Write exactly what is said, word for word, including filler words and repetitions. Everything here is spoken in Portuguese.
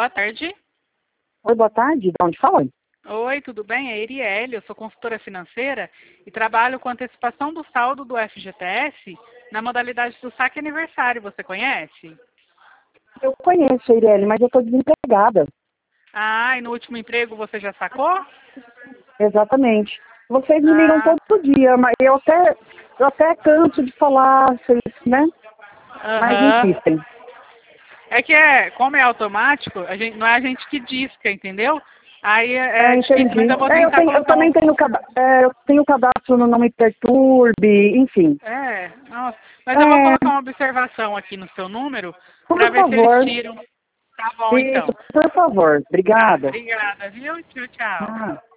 Boa tarde. Oi, boa tarde. De onde fala? Oi, tudo bem? É Iriele, eu sou consultora financeira e trabalho com antecipação do saldo do F G T S na modalidade do saque aniversário. Você conhece? Eu conheço a Ireli, mas eu estou desempregada. Ah, e no último emprego você já sacou? Exatamente. Vocês me ligam Ah, todo dia, mas eu até, eu até canso de falar, vocês, né? Mas aham. insistem. É que é, como é automático, a gente, não é a gente que disca, entendeu? Aí é, É, é difícil, mas entendi. eu vou É, eu, tentar tenho, eu colocar também um. tenho, cada- é, eu tenho cadastro no Não Me Perturbe, enfim. É, nossa. Mas eu vou colocar É, uma observação aqui no seu número para por ver se eles favor. tiram. Tá bom, Isso, então. por favor. Tá, Obrigada. obrigada, viu? Tchau, tchau. Ah.